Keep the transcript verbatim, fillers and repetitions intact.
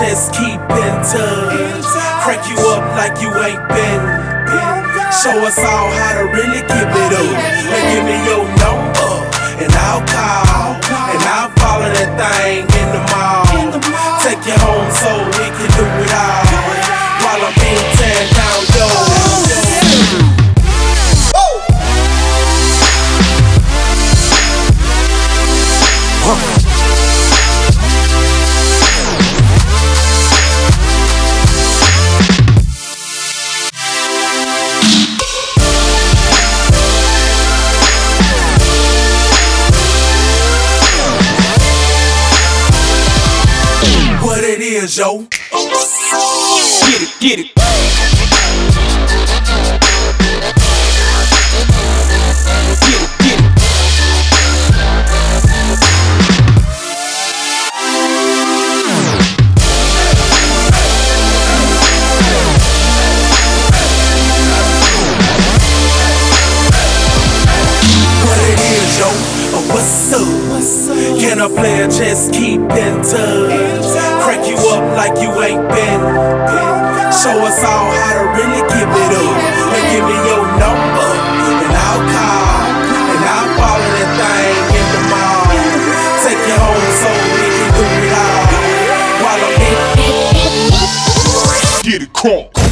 just keep in touch. Crank you up like you ain't been. Show us all how to really give it up. And give me your number, and I'll call, and I'll follow that thing in the mall. Take you home so we can do it all, while I'm being teared down, yo. What it is, yo? Get it, get it. Get it, get it. What it is, yo? Oh, what's up? Can a player just keep in touch? Crank you up like you ain't been. Show us all how to really give it up. And give me your number, and I'll call, and I'll follow that thing in the mall. Take you home so we can do it all, while I'm in. Get it crunk.